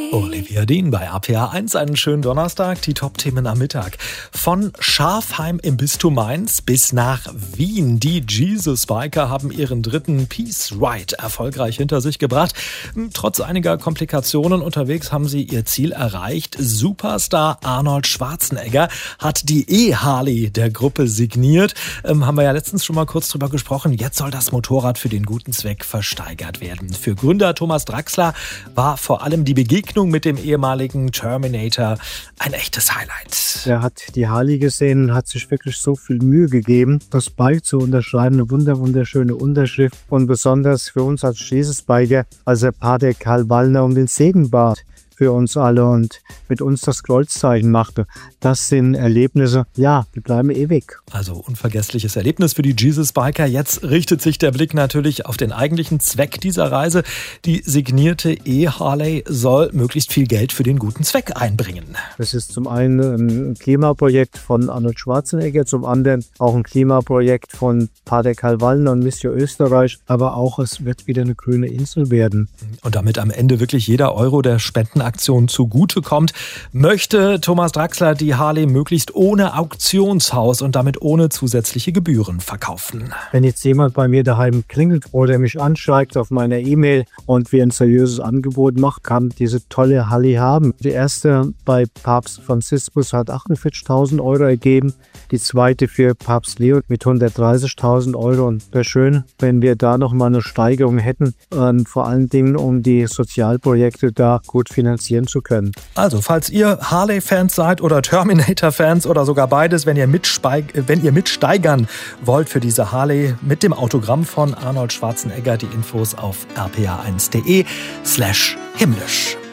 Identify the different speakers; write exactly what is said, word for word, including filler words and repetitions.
Speaker 1: Olivia Dean bei R P R eins, einen schönen Donnerstag, die Top-Themen am Mittag. Von Schafheim im Bistum Mainz bis nach Wien. Die Jesus Biker haben ihren dritten Peace Ride erfolgreich hinter sich gebracht. Trotz einiger Komplikationen unterwegs haben sie ihr Ziel erreicht. Superstar Arnold Schwarzenegger hat die E-Harley der Gruppe signiert. Ähm, haben wir ja letztens schon mal kurz drüber gesprochen. Jetzt soll das Motorrad für den guten Zweck versteigert werden. Für Gründer Thomas Draxler war vor allem die Begegnung mit dem ehemaligen Terminator ein echtes Highlight.
Speaker 2: Er hat die Harley gesehen und hat sich wirklich so viel Mühe gegeben, das Bike zu unterschreiben. Eine wunder wunderschöne Unterschrift. Und besonders für uns als Jesus Biker, als der Pater Karl Wallner um den Segen bat für uns alle und mit uns das Kreuzzeichen machte. Das sind Erlebnisse, ja, die bleiben ewig.
Speaker 1: Also unvergessliches Erlebnis für die Jesus Biker. Jetzt richtet sich der Blick natürlich auf den eigentlichen Zweck dieser Reise. Die signierte E-Harley soll möglichst viel Geld für den guten Zweck einbringen.
Speaker 2: Das ist zum einen ein Klimaprojekt von Arnold Schwarzenegger, zum anderen auch ein Klimaprojekt von Pater Karl Wallner und Mission Österreich. Aber auch es wird wieder eine grüne Insel werden.
Speaker 1: Und damit am Ende wirklich jeder Euro der Spendenaktion zugutekommt, möchte Thomas Draxler die Harley möglichst ohne Auktionshaus und damit ohne zusätzliche Gebühren verkaufen.
Speaker 2: Wenn jetzt jemand bei mir daheim klingelt oder mich anschreibt auf meiner E-Mail und wir ein seriöses Angebot macht, kann diese tolle Harley haben. Die erste bei Papst Franziskus hat achtundvierzigtausend Euro ergeben, die zweite für Papst Leo mit hundertdreißigtausend Euro. Und wäre schön, wenn wir da noch mal eine Steigerung hätten, und vor allen Dingen um die Sozialprojekte da gut finanzieren zu können.
Speaker 1: Also, falls ihr Harley-Fans seid oder Terminator-Fans oder sogar beides, wenn ihr, mitspeig- wenn ihr mitsteigern wollt für diese Harley mit dem Autogramm von Arnold Schwarzenegger, die Infos auf r p r eins punkt d e slash himmlisch.